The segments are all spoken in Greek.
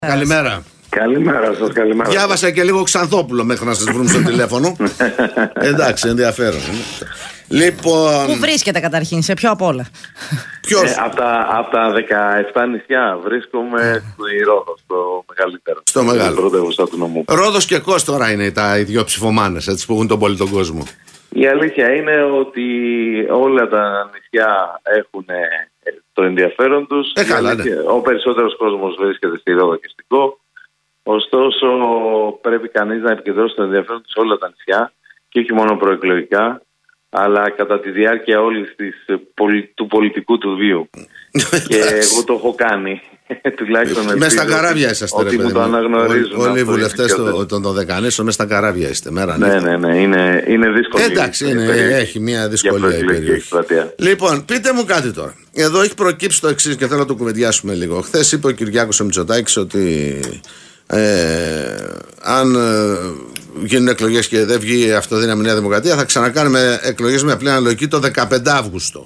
Καλημέρα. Καλημέρα σας, καλημέρα. Διάβασα και λίγο Ξανθόπουλο μέχρι να σας βρούμε στο τηλέφωνο. Εντάξει, ενδιαφέρον. Λοιπόν. Πού βρίσκεται καταρχήν, σε ποιο απ' όλα? Ποιος? Από τα 17 νησιά βρίσκομαι στη Ρόδο, στο μεγαλύτερο. Στο μεγάλο. Πρωτεύουσα του νομού. Ρόδος και Κος τώρα είναι οι δύο ψηφομάνες, έτσι, που έχουν τον πολύ τον κόσμο. Η αλήθεια είναι ότι όλα τα νησιά έχουν το ενδιαφέρον τους. Καλά, ναι. Ο περισσότερος κόσμος βρίσκεται στη Ρόδο και στην Κο. Ωστόσο, πρέπει κανείς να επικεντρώσει το ενδιαφέρον του σε όλα τα νησιά και όχι μόνο προεκλογικά, αλλά κατά τη διάρκεια όλης του πολιτικού του βίου. Και εγώ το έχω κάνει. Τουλάχιστον μέσα στα καράβια είσαστε, ρε παιδί μου. Το αναγνωρίζουν. Όλοι οι βουλευτές των Δεκανήσων μέσα στα καράβια είστε. Μέρα ναι, είναι δύσκολη. Εντάξει, έχει μια δυσκολία η περιοχή. Λοιπόν, πείτε μου κάτι τώρα. Εδώ έχει προκύψει το εξής και θέλω να το κουβεντιάσουμε λίγο. Χθες είπε ο Κυριάκος ο Μητσοτάκης ότι αν γίνουν εκλογές και δεν βγει αυτοδύναμη Νέα Δημοκρατία, θα ξανακάνουμε εκλογές με απλή αναλογική το 15 Αύγουστο.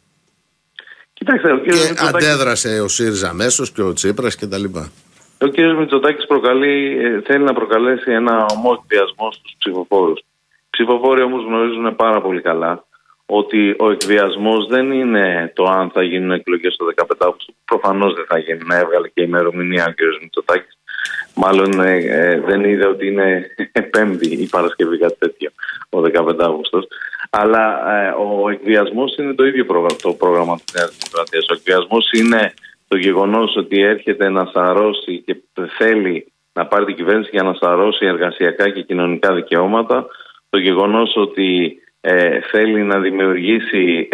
Κοιτάξτε, και αντέδρασε ο ΣΥΡΙΖΑ αμέσως και ο Τσίπρας και τα λοιπά. Ο κ. Μητσοτάκης θέλει να προκαλέσει ένα ομό εκβιασμό στους ψηφοφόρους. Οι ψηφοφόροι όμως γνωρίζουν πάρα πολύ καλά ότι ο εκβιασμός δεν είναι το αν θα γίνουν εκλογές το 15 Αύγουστο. Προφανώς δεν θα γίνει. Να έβγαλε και ημερομηνία ο κ. Μητσοτάκης. Μάλλον δεν είδε ότι είναι Πέμπτη ή Παρασκευή, κάτι τέτοιο, ο 15 Αύγουστος. Αλλά ο εκβιασμός είναι το ίδιο το πρόγραμμα της Νέας Δημοκρατίας. Ο εκβιασμός είναι το γεγονός ότι έρχεται να σαρώσει και θέλει να πάρει την κυβέρνηση για να σαρώσει εργασιακά και κοινωνικά δικαιώματα. Το γεγονός ότι θέλει να δημιουργήσει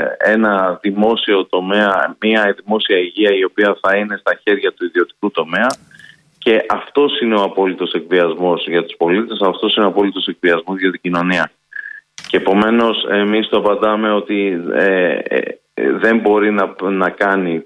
ένα δημόσιο τομέα, μια δημόσια υγεία η οποία θα είναι στα χέρια του ιδιωτικού τομέα. Και αυτός είναι ο απόλυτος εκβιασμός για τους πολίτες, αυτός είναι ο απόλυτος εκβιασμός για την κοινωνία. Και επομένως εμείς το απαντάμε ότι δεν μπορεί να κάνει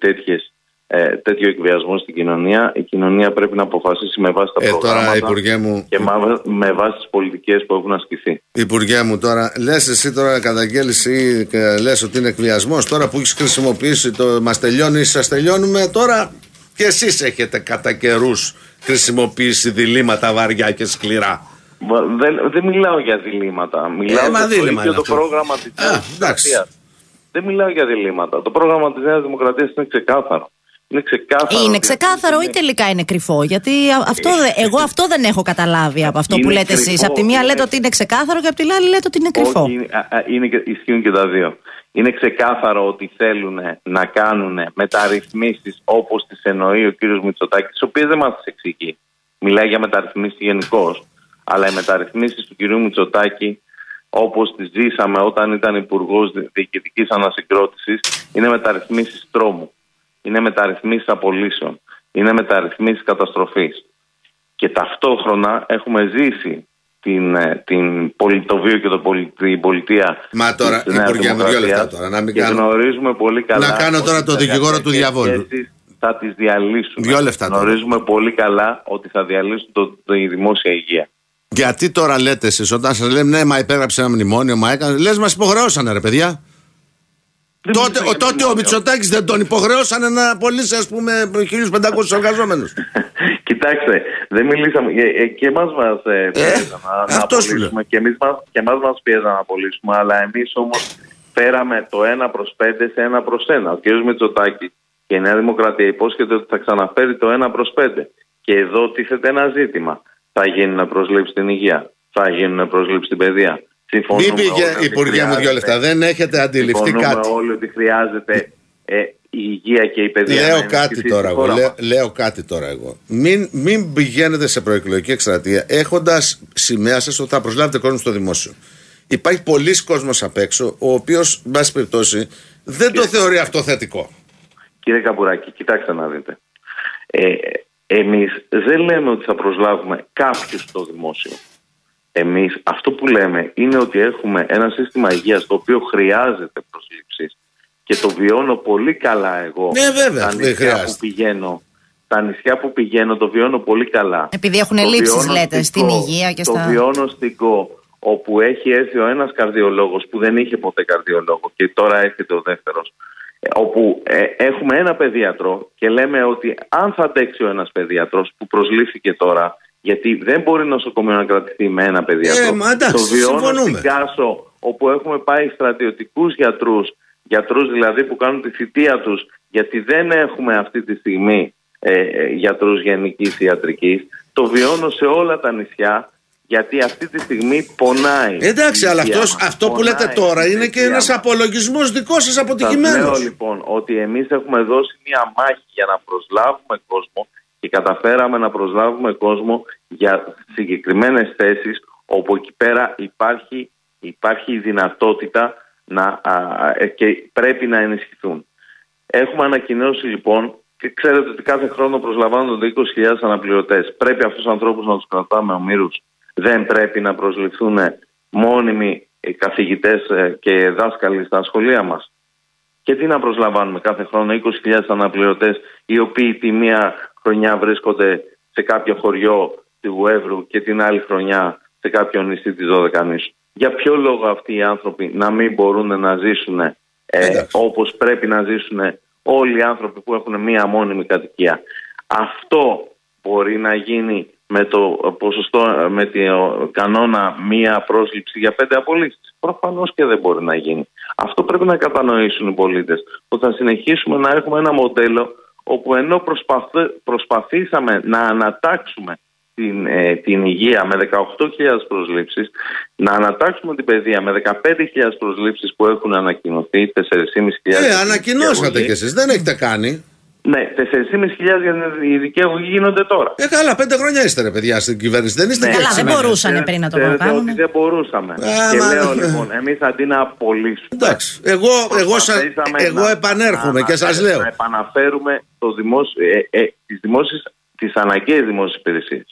τέτοιο εκβιασμό στην κοινωνία. Η κοινωνία πρέπει να αποφασίσει με βάση τα προγράμματα και με βάση τις πολιτικές που έχουν ασκηθεί. Υπουργέ μου, τώρα λες εσύ τώρα καταγγέλεις ή λες ότι είναι εκβιασμός, τώρα που έχεις χρησιμοποιήσει το μας τελειώνει ή σας τελειώνουμε, τώρα και εσείς έχετε κατά καιρούς χρησιμοποιήσει διλήμματα βαριά και σκληρά. Δεν μιλάω για διλήμματα. Μιλάω για το πρόγραμμα της Νέας Δημοκρατίας. Δεν μιλάω για διλήμματα. Το πρόγραμμα της Νέας Δημοκρατίας είναι ξεκάθαρο. Είναι ξεκάθαρο ή τελικά είναι κρυφό? Γιατί εγώ αυτό δεν έχω καταλάβει από αυτό που λέτε εσείς. Από τη μία λέτε ότι είναι ξεκάθαρο και από την άλλη λέτε ότι είναι κρυφό. Ισχύουν και τα δύο. Είναι ξεκάθαρο ότι θέλουν να κάνουν μεταρρυθμίσεις όπως τις εννοεί ο κύριος Μητσοτάκης, τις οποίες δεν μας τις εξηγεί. Μιλάει για μεταρρυθμίσεις γενικώς, αλλά οι μεταρρυθμίσεις του κυρίου Μητσοτάκη, όπως τις ζήσαμε όταν ήταν υπουργός διοικητικής ανασυγκρότησης, είναι μεταρρυθμίσεις τρόμου. Είναι μεταρρυθμίσεις απολύσεων. Είναι μεταρρυθμίσεις καταστροφής. Και ταυτόχρονα έχουμε ζήσει το βίο και την πολιτεία. Μα τώρα, Υπουργέ μου, 2 λεπτά τώρα. Και γνωρίζουμε πολύ καλά. Να κάνω τώρα το δικηγόρο του διαβόλου. Θα τις διαλύσουν. 2 λεπτά τώρα. Γνωρίζουμε πολύ καλά ότι θα διαλύσουν τη δημόσια υγεία. Γιατί τώρα λέτε εσείς, όταν σας λέμε ναι, μα υπέγραψε ένα μνημόνιο, μα έκανε. Λες, μας υποχρεώσανε, ρε παιδιά. Τότε ο Μητσοτάκης δεν τον υποχρεώσανε να απολύσει, ας πούμε, 1.500 εργαζόμενους. Κοιτάξτε, δεν μιλήσαμε. Και εμάς μας πίεζαν να απολύσουμε. Και εμάς μας πίεζαν να απολύσουμε. Αλλά εμείς όμως φέραμε το 1/5 σε 1/1. Ο κ. Μητσοτάκης και η Νέα Δημοκρατία υπόσχεται ότι θα ξαναφέρει το 1/5. Και εδώ τίθεται ένα ζήτημα. Θα γίνουν προσλήψεις στην υγεία, θα γίνουν προσλήψεις στην παιδεία. Μην πήγε, Υπουργέ μου, 2 λεπτά. Δεν έχετε αντιληφθεί κάτι. Συμφωνούμε όλοι ότι χρειάζεται η υγεία και η παιδεία. Λέω κάτι τώρα εγώ. Μην πηγαίνετε σε προεκλογική εκστρατεία έχοντας σημαία σας ότι θα προσλάβετε κόσμο στο δημόσιο. Υπάρχει πολλής κόσμος απ' έξω, ο οποίος, εν πάση περιπτώσει, δεν το θεωρεί αυτό θετικό. Κύριε Καμπουράκη, κοιτάξτε να δείτε. Εμείς δεν λέμε ότι θα προσλάβουμε κάποιους στο δημόσιο. Εμείς αυτό που λέμε είναι ότι έχουμε ένα σύστημα υγείας το οποίο χρειάζεται προσλήψεις και το βιώνω πολύ καλά εγώ. Ναι, βέβαια, τα νησιά που πηγαίνω το βιώνω πολύ καλά. Επειδή έχουν ελλείψεις, λέτε, στην υγεία και στα... Το βιώνω στην Κο, όπου έχει έρθει ο ένας καρδιολόγος που δεν είχε ποτέ καρδιολόγο και τώρα έρχεται ο δεύτερος. όπου έχουμε ένα παιδίατρο και λέμε ότι αν θα αντέξει ο ένας παιδίατρος που προσλήφθηκε τώρα, γιατί δεν μπορεί νοσοκομείο να κρατηθεί με ένα παιδίατρο. Το βιώνω στην Κάσο, όπου έχουμε πάει στρατιωτικούς γιατρούς δηλαδή που κάνουν τη θητεία τους, γιατί δεν έχουμε αυτή τη στιγμή γιατρούς γενικής ιατρικής. Το βιώνω σε όλα τα νησιά, γιατί αυτή τη στιγμή πονάει. Εντάξει, αλλά αυτό που λέτε τώρα είναι και ένας απολογισμός δικός σας αποτυχημένος. Σας λέω λοιπόν ότι εμείς έχουμε δώσει μια μάχη για να προσλάβουμε κόσμο και καταφέραμε να προσλάβουμε κόσμο για συγκεκριμένες θέσεις, όπου εκεί πέρα υπάρχει η δυνατότητα και πρέπει να ενισχυθούν. Έχουμε ανακοινώσει λοιπόν, και ξέρετε ότι κάθε χρόνο προσλαμβάνονται 20.000 αναπληρωτές. Πρέπει αυτούς τους ανθρώπους να τους κρατάμε ομήρους? Δεν πρέπει να προσληφθούν μόνιμοι καθηγητές και δάσκαλοι στα σχολεία μας? Και τι να προσλαμβάνουμε κάθε χρόνο 20.000 αναπληρωτές, οι οποίοι τη μία χρονιά βρίσκονται σε κάποιο χωριό του Εύρου και την άλλη χρονιά σε κάποιο νησί της Δωδεκανήσου? Για ποιο λόγο αυτοί οι άνθρωποι να μην μπορούν να ζήσουν όπως πρέπει να ζήσουν όλοι οι άνθρωποι που έχουν μία μόνιμη κατοικία? Αυτό μπορεί να γίνει με το ποσοστό, με το κανόνα μία πρόσληψη για 5 απολύσεις? Προφανώς και δεν μπορεί να γίνει. Αυτό πρέπει να κατανοήσουν οι πολίτες, ότι θα συνεχίσουμε να έχουμε ένα μοντέλο όπου ενώ προσπαθήσαμε να ανατάξουμε την υγεία με 18.000 προσλήψεις, να ανατάξουμε την παιδεία με 15.000 προσλήψεις που έχουν ανακοινωθεί, 4.500. Ανακοινώσατε κι εσείς, δεν έχετε κάνει. Ναι, 4.500 για την ειδική αγωγή γίνονται τώρα. Καλά, 5 χρόνια είστε ρε παιδιά στην κυβέρνηση. Δεν είστε καλά, δεν μπορούσαν πριν να το κάνουν. Δεν μπορούσαμε. Και λέω λοιπόν, εμείς αντί να απολύσουμε. Εντάξει, εγώ επανέρχομαι και σας λέω. Να επαναφέρουμε τις αναγκαίες δημόσιες υπηρεσίες.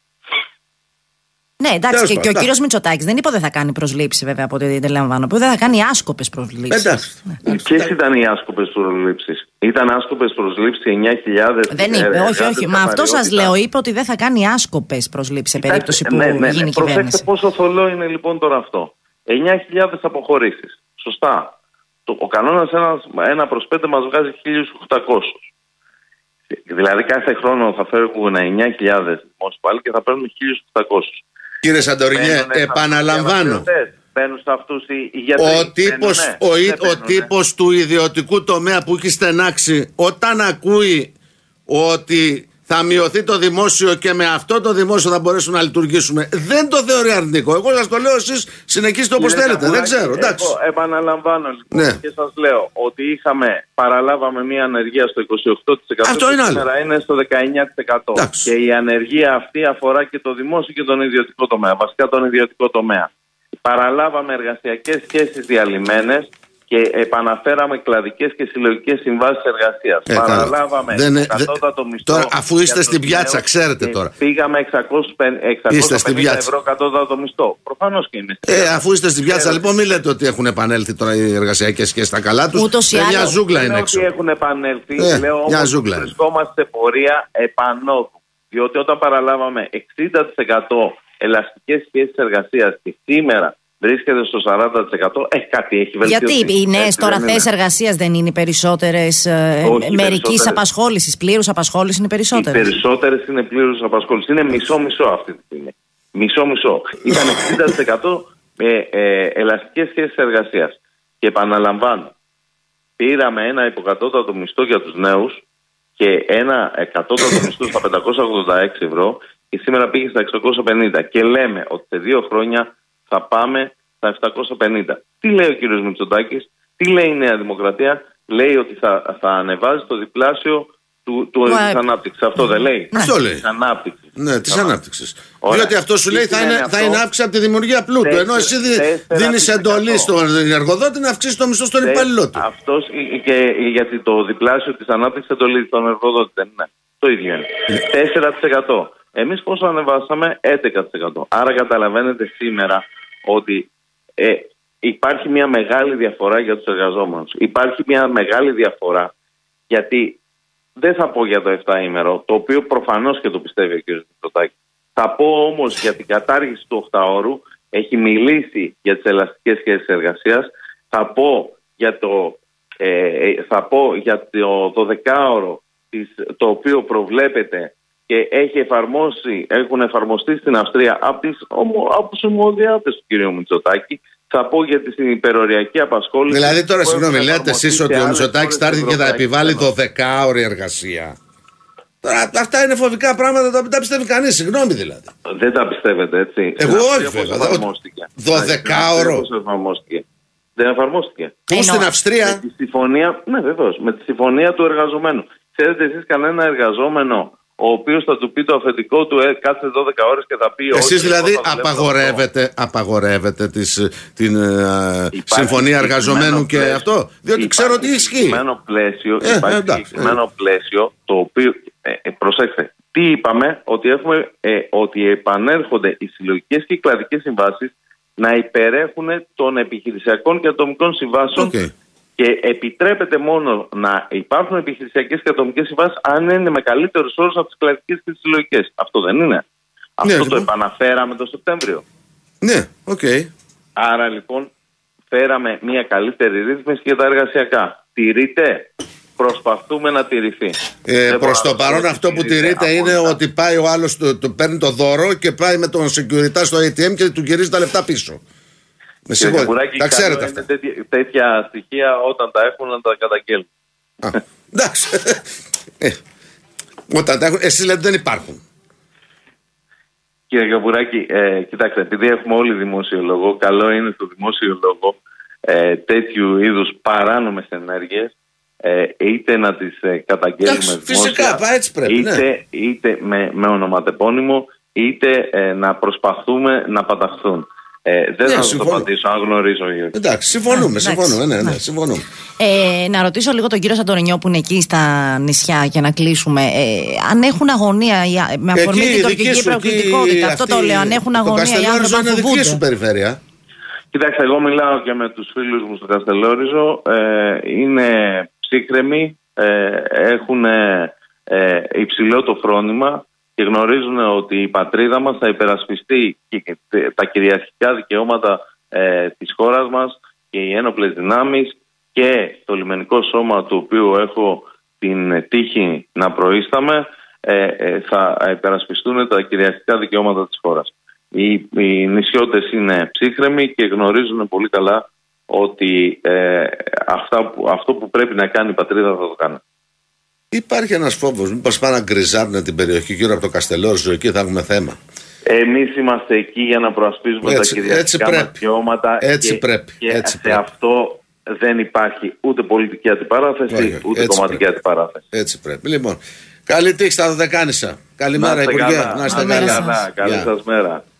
Ναι, εντάξει, και ο κύριος Μητσοτάκης δεν είπε ότι δεν θα κάνει προσλήψη, βέβαια, από ό,τι αντιλαμβάνω. Δεν θα κάνει άσκοπες προσλήψεις. Ποιες ήταν οι άσκοπες προσλήψεις? Ήταν άσκοπες προσλήψεις 9.000? Δεν είπε, όχι. Μα αυτό σας λέω. Είπε ότι δεν θα κάνει άσκοπες προσλήψεις σε περίπτωση που γίνει κυβέρνηση. Προσέξτε πόσο θολό είναι λοιπόν τώρα αυτό. 9.000 αποχωρήσεις. Σωστά. Ο κανόνας 1 προς 5 μας βγάζει 1.800. Δηλαδή κάθε χρόνο θα φέρουν 9.000 δημόσιοι υπάλληλοι και θα παίρνουν 1.800. Κύριε Σαντορινιέ, επαναλαμβάνω. Μπαίνουν σε αυτούς οι γιατροί. Ο τύπος του ιδιωτικού τομέα που έχει στενάξει, όταν ακούει ότι θα μειωθεί το δημόσιο και με αυτό το δημόσιο θα μπορέσουμε να λειτουργήσουμε, δεν το θεωρεί αρνητικό. Εγώ σας το λέω, εσείς συνεχίστε όπως θέλετε. Δεν ξέρω. Εντάξει. Εγώ επαναλαμβάνω λοιπόν και σας λέω ότι παραλάβαμε μια ανεργία στο 28%. Αυτό είναι άλλο. Σήμερα είναι στο 19%. Εντάξει. Και η ανεργία αυτή αφορά και το δημόσιο και τον ιδιωτικό τομέα. Βασικά τον ιδιωτικό τομέα. Παραλάβαμε εργασιακές σχέσεις διαλυμένες και επαναφέραμε κλαδικές και συλλογικές συμβάσεις εργασίας. Παραλάβαμε κατώτατο μισθό. Τώρα, αφού είστε στην πιάτσα, ξέρετε τώρα. Πήγαμε 650 ευρώ κατώτατο μισθό. Προφανώς και είναι. Αφού είστε στην πιάτσα, λοιπόν, μην λέτε ότι έχουν επανέλθει τώρα οι εργασιακές σχέσεις στα καλά τους. Ούτως ή άλλως. Μια ζούγκλα είναι έξω. Δεν έχουν επανέλθει. Λέω όμως ότι βρισκόμαστε σε πορεία επανόδου. Διότι όταν παραλάβαμε 60% ελαστικές σχέσεις εργασίας και σήμερα βρίσκεται στο 40%, κάτι έχει βελτιωθεί. Γιατί οι νέες τώρα θέσεις εργασίας δεν είναι περισσότερες μερικής απασχόλησης, πλήρους απασχόλησης είναι περισσότερες? Οι περισσότερες είναι πλήρους απασχόλησης. Είναι μισό-μισό αυτή τη στιγμή. Μισό-μισό. Ήταν 60% ελαστικές σχέσεις εργασίας. Και επαναλαμβάνω, πήραμε ένα υποκατώτατο μισθό για τους νέους και ένα κατώτατο μισθό στα 586 ευρώ και σήμερα πήγε στα 650. Και λέμε ότι σε 2 χρόνια θα πάμε στα 750. Τι λέει ο κύριος Μητσοτάκης, τι λέει η Νέα Δημοκρατία? Λέει ότι θα ανεβάζει το διπλάσιο της ανάπτυξης. Αυτό δεν λέει? Αυτό λέει. Της ανάπτυξης. Ναι, της ανάπτυξης. Διότι αυτό σου λέει θα είναι αύξηση από τη δημιουργία πλούτου. Ενώ εσύ δίνεις εντολή στον εργοδότη να αυξήσει το μισθό στον υπαλληλό του. Αυτός και γιατί το διπλάσιο της ανάπτυξης εντολή στον εργοδότη δεν είναι? Το ίδιο είναι. 4%. Εμείς πόσο ανεβάσαμε? 11%. Άρα καταλαβαίνετε σήμερα ότι υπάρχει μια μεγάλη διαφορά για τους εργαζόμενους. Υπάρχει μια μεγάλη διαφορά γιατί δεν θα πω για το 7ήμερο, το οποίο προφανώς και το πιστεύει ο κ. Μητσοτάκης. Θα πω όμως για την κατάργηση του 8ωρου, έχει μιλήσει για τις ελαστικές σχέσεις εργασίας. Θα πω για θα πω για το 10ωρο το οποίο προβλέπεται και έχουν εφαρμοστεί στην Αυστρία από τους ομοδιάτες του κ. Μητσοτάκη. Θα πω για την υπεροριακή απασχόληση. Δηλαδή τώρα, συγγνώμη, λέτε εσείς ότι ο Μητσοτάκης θα έρθει και θα επιβάλλει 12ωρη εργασία? Τώρα, αυτά είναι φοβικά πράγματα, δεν τα πιστεύει κανείς, συγγνώμη δηλαδή. Δεν τα πιστεύετε, έτσι? Εγώ όχι βέβαια. 12ωρο. Δεν εφαρμόστηκε. Πού στην Αυστρία? Με τη συμφωνία, ναι, βεβαίως, με τη συμφωνία του εργαζομένου. Ξέρετε εσείς κανένα εργαζόμενο ο οποίος θα του πει το αφεντικό του κάτσε 12 ώρες και θα πει... Εσείς δηλαδή απαγορεύετε την συμφωνία εργαζομένου και αυτό? Διότι ξέρω ότι ισχύει. Υπάρχει συγκεκριμένο πλαίσιο το οποίο... προσέξτε, τι είπαμε? Ότι επανέρχονται οι συλλογικές και οι κλαδικές συμβάσεις να υπερέχουν των επιχειρησιακών και ατομικών συμβάσεων. Και επιτρέπεται μόνο να υπάρχουν επιχειρησιακές και ατομικές συμβάσεις αν είναι με καλύτερους όρους από τις κλαδικές και τις συλλογικές. Αυτό δεν είναι? Αυτό το επαναφέραμε το Σεπτέμβριο. Ναι, Άρα λοιπόν φέραμε μια καλύτερη ρύθμιση για τα εργασιακά. Τηρείται? Προσπαθούμε να τηρηθεί. Προς το παρόν αυτό που τηρείται είναι ότι πάει ο άλλος, παίρνει το δώρο και πάει με τον security στο ATM και του γυρίζει τα λεφτά πίσω. Με συγχωρείτε, τα ξέρετε αυτά. Τέτοια στοιχεία όταν τα έχουν να τα καταγγέλνουν. Εντάξει. Όταν τα έχουν, εσείς λέτε δεν υπάρχουν. Κύριε Καπουράκη, κοιτάξτε, επειδή έχουμε όλοι δημόσιο λόγο, καλό είναι στο δημόσιο λόγο τέτοιου είδους παράνομες ενέργειες είτε να τις καταγγέλνουμε φυσικά, έτσι πρέπει, είτε με ονοματεπώνυμο, είτε να προσπαθούμε να παταχθούν. Δεν θα το απαντήσω αν γνωρίζω ή όχι. Εντάξει, συμφωνούμε. Συμφωνούμε. Να ρωτήσω λίγο τον κύριο Σαντορινιό που είναι εκεί στα νησιά για να κλείσουμε. Αν έχουν αγωνία με αφορμή την τουρκική προκλητικότητα, αυτό το λέω. Αν έχουν αγωνία οι άνθρωποι είναι δική σου περιφέρεια. Κοιτάξτε, εγώ μιλάω και με τους φίλους μου στο Καστελόριζο. Είναι ψύχρεμοι, έχουν υψηλό το φρόνημα και γνωρίζουν ότι η πατρίδα μας θα υπερασπιστεί και τα κυριαρχικά δικαιώματα της χώρας μας και οι ένοπλες δυνάμεις και το λιμενικό σώμα του οποίου έχω την τύχη να προείσταμαι θα υπερασπιστούν τα κυριαρχικά δικαιώματα της χώρας. Οι νησιώτες είναι ψύχρεμοι και γνωρίζουν πολύ καλά ότι αυτό που πρέπει να κάνει η πατρίδα θα το κάνει. Υπάρχει ένας φόβος, μήπως πάνε να γκριζάρουν την περιοχή γύρω από το Καστελόριζο, εκεί θα έχουμε θέμα? Εμείς είμαστε εκεί για να προασπίζουμε τα κυριαρχικά μας δικαιώματα και σε αυτό δεν υπάρχει ούτε πολιτική αντιπαράθεση ούτε κομματική αντιπαράθεση. Έτσι πρέπει. Λοιπόν, καλή τύχη στα Δωδεκάνησα. Καλημέρα Υπουργέ, να είστε καλά. Καλή σας μέρα.